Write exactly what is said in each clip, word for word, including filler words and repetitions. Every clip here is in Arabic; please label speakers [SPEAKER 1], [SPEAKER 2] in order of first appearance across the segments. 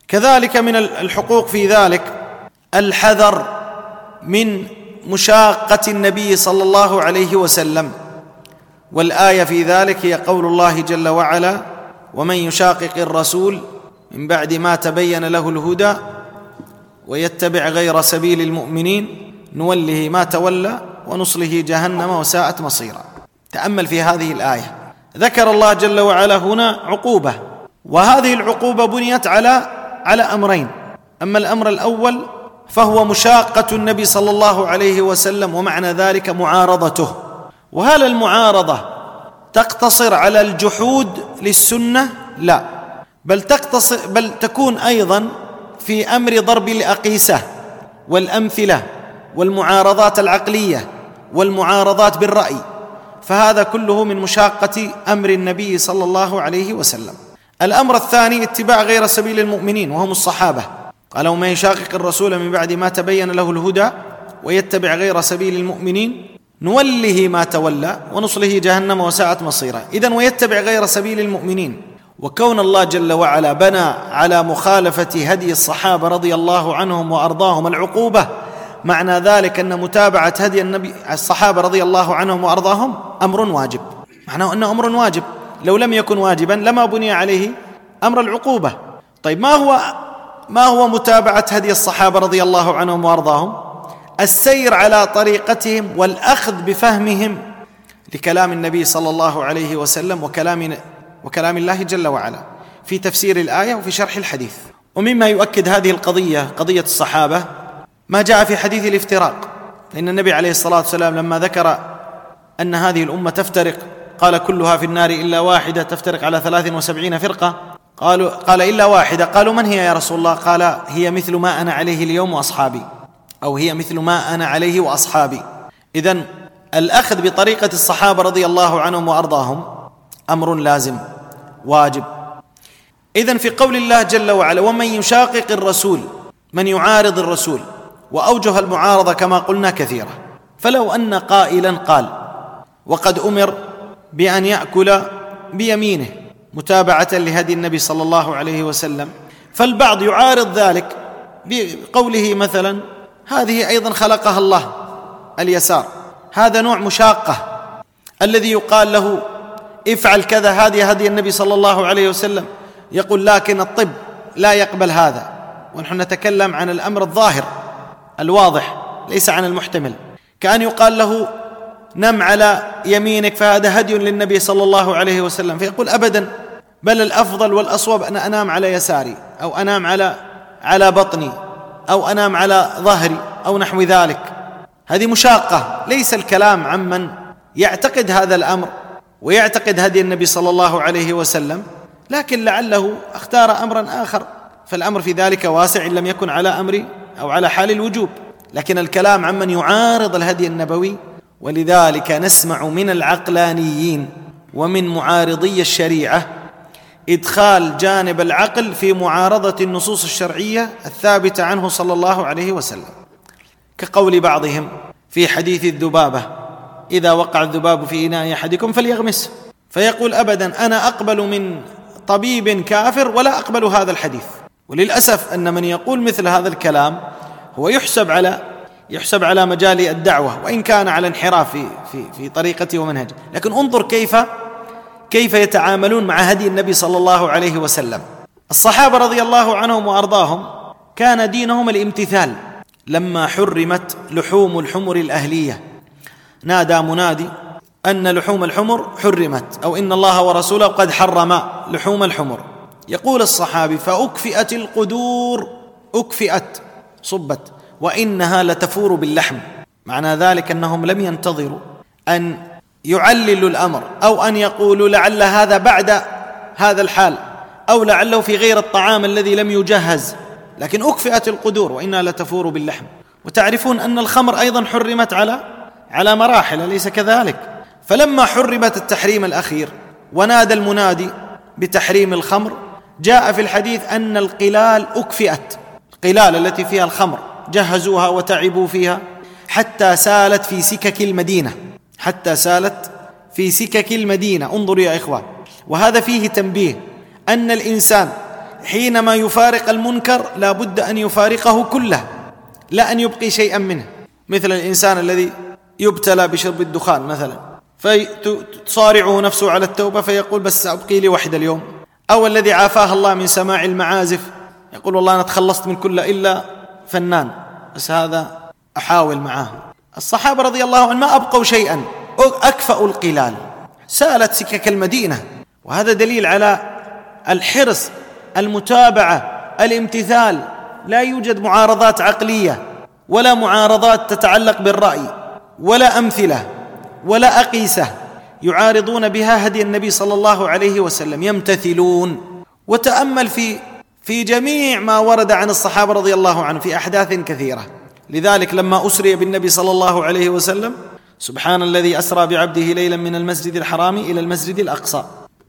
[SPEAKER 1] كذلك من الحقوق في ذلك الحذر من مشاقة النبي صلى الله عليه وسلم، والآية في ذلك هي قول الله جل وعلا: ومن يشاقق الرسول من بعد ما تبين له الهدى ويتبع غير سبيل المؤمنين نوله ما تولى ونصله جهنم وساءت مصيرا. تأمل في هذه الآية، ذكر الله جل وعلا هنا عقوبة، وهذه العقوبة بنيت على على أمرين. أما الأمر الأول فهو مشاقة النبي صلى الله عليه وسلم، ومعنى ذلك معارضته. وهل المعارضة تقتصر على الجحود للسنة؟ لا، بل تقتصر بل تكون أيضا في أمر ضرب الأقيسة والأمثلة والمعارضات العقلية والمعارضات بالرأي، فهذا كله من مشاقة أمر النبي صلى الله عليه وسلم. الأمر الثاني اتباع غير سبيل المؤمنين وهم الصحابة، قال: ومن يشاقق الرسول من بعد ما تبين له الهدى ويتبع غير سبيل المؤمنين نوله ما تولى ونصله جهنم وساءت مصيرا. إذن ويتبع غير سبيل المؤمنين، وكون الله جل وعلا بنى على مخالفة هدي الصحابة رضي الله عنهم وأرضاهم العقوبة، معنى ذلك أن متابعة هدي النبي الصحابة رضي الله عنهم وأرضاهم أمر واجب، معناه أنه أمر واجب، لو لم يكن واجبا لما بني عليه أمر العقوبة. طيب ما هو ما هو متابعة هدي الصحابة رضي الله عنهم وأرضاهم؟ السير على طريقتهم والأخذ بفهمهم لكلام النبي صلى الله عليه وسلم وكلام وكلام الله جل وعلا في تفسير الآية وفي شرح الحديث. ومما يؤكد هذه القضية قضية الصحابة ما جاء في حديث الافتراق، لأن النبي عليه الصلاة والسلام لما ذكر أن هذه الأمة تفترق قال: كلها في النار إلا واحدة تفترق على ثلاث وسبعين فرقة. قالوا قال: إلا واحدة. قالوا: من هي يا رسول الله؟ قال: هي مثل ما أنا عليه اليوم وأصحابي، أو هي مثل ما أنا عليه وأصحابي. إذن الأخذ بطريقة الصحابة رضي الله عنهم وأرضاهم أمر لازم واجب. إذن في قول الله جل وعلا: ومن يشاقق الرسول، من يعارض الرسول، وأوجه المعارضة كما قلنا كثيرة. فلو أن قائلا قال وقد أمر بأن يأكل بيمينه متابعة لهدي النبي صلى الله عليه وسلم، فالبعض يعارض ذلك بقوله مثلا: هذه أيضا خلقها الله اليسار، هذا نوع مشاقة. الذي يقال له افعل كذا هذه هدي النبي صلى الله عليه وسلم، يقول: لكن الطب لا يقبل هذا، ونحن نتكلم عن الأمر الظاهر الواضح ليس عن المحتمل. كأن يقال له: نم على يمينك فهذا هدي للنبي صلى الله عليه وسلم، فيقول: أبدا، بل الأفضل والأصوب أن أنام على يساري، أو أنام على على بطني، أو أنام على ظهري، أو نحو ذلك. هذه مشاقة. ليس الكلام عمن يعتقد هذا الأمر ويعتقد هدي النبي صلى الله عليه وسلم، لكن لعله اختار أمرا آخر، فالأمر في ذلك واسع إن لم يكن على أمر أو على حال الوجوب. لكن الكلام عمن يعارض الهدي النبوي. ولذلك نسمع من العقلانيين ومن معارضي الشريعة إدخال جانب العقل في معارضة النصوص الشرعية الثابتة عنه صلى الله عليه وسلم، كقول بعضهم في حديث الذبابة: إذا وقع الذباب في إناء أحدكم فليغمسه. فيقول: أبدا، أنا أقبل من طبيب كافر ولا أقبل هذا الحديث. وللأسف أن من يقول مثل هذا الكلام هو يحسب على يحسب على مجال الدعوة، وإن كان على انحراف في في في طريقته ومنهجه. لكن انظر كيف كيف يتعاملون مع هدي النبي صلى الله عليه وسلم. الصحابة رضي الله عنهم وأرضاهم كان دينهم الامتثال. لما حرمت لحوم الحمر الأهلية نادى منادي أن لحوم الحمر حرمت، أو إن الله ورسوله قد حرم لحوم الحمر. يقول الصحابي: فأكفئت القدور، أكفئت صبت، وإنها لتفور باللحم. معنى ذلك أنهم لم ينتظروا أن يعللوا الأمر، أو أن يقولوا لعل هذا بعد هذا الحال، أو لعله في غير الطعام الذي لم يجهز، لكن أكفئت القدور وإنها لتفور باللحم. وتعرفون أن الخمر أيضا حرمت على على مراحل، أليس كذلك؟ فلما حرمت التحريم الأخير ونادى المنادي بتحريم الخمر، جاء في الحديث أن القلال أكفئت، القلال التي فيها الخمر جهزوها وتعبوا فيها حتى سالت في سكك المدينة، حتى سالت في سكك المدينة. انظروا يا إخوان، وهذا فيه تنبيه أن الإنسان حينما يفارق المنكر لا بد أن يفارقه كله، لا أن يبقي شيئا منه، مثل الإنسان الذي يبتلى بشرب الدخان مثلا فتصارعه نفسه على التوبة فيقول بس أبقي لي واحدة اليوم، أو الذي عافاه الله من سماع المعازف يقول والله أنا تخلصت من كل إلا فنان، بس هذا أحاول معاه. الصحابة رضي الله عنهم ما أبقوا شيئا، أكفأوا القلال، سالت سكك المدينة، وهذا دليل على الحرص، المتابعة، الامتثال. لا يوجد معارضات عقلية ولا معارضات تتعلق بالرأي ولا أمثلة ولا أقيسة يعارضون بها هدي النبي صلى الله عليه وسلم، يمتثلون. وتأمل في في جميع ما ورد عن الصحابة رضي الله عنهم في أحداث كثيرة. لذلك لما أسري بالنبي صلى الله عليه وسلم سبحان الذي أسرى بعبده ليلا من المسجد الحرام إلى المسجد الأقصى،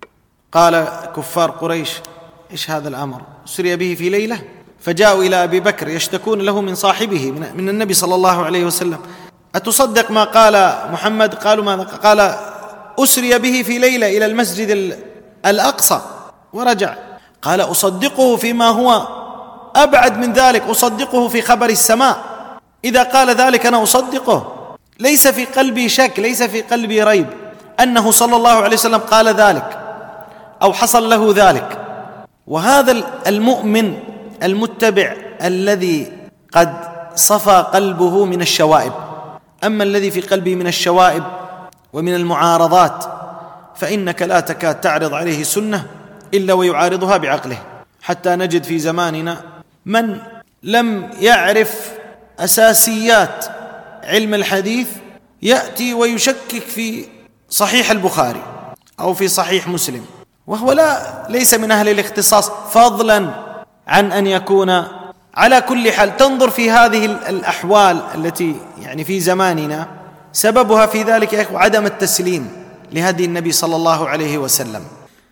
[SPEAKER 1] قال كفار قريش إيش هذا الأمر؟ أسري به في ليلة، فجاءوا إلى أبي بكر يشتكون له من صاحبه من النبي صلى الله عليه وسلم، أتصدق ما قال محمد؟ قالوا ماذا؟ قال أسري به في ليلة إلى المسجد الأقصى ورجع. قال أصدقه فيما هو أبعد من ذلك، أصدقه في خبر السماء، إذا قال ذلك أنا أصدقه، ليس في قلبي شك، ليس في قلبي ريب أنه صلى الله عليه وسلم قال ذلك أو حصل له ذلك. وهذا المؤمن المتبع الذي قد صفى قلبه من الشوائب. أما الذي في قلبه من الشوائب ومن المعارضات فإنك لا تكاد تعرض عليه سنة إلا ويعارضها بعقله، حتى نجد في زماننا من لم يعرف أساسيات علم الحديث يأتي ويشكك في صحيح البخاري أو في صحيح مسلم، وهو لا ليس من أهل الاختصاص، فضلا عن أن يكون. على كل حال تنظر في هذه الأحوال التي يعني في زماننا سببها في ذلك عدم التسليم لهدي النبي صلى الله عليه وسلم.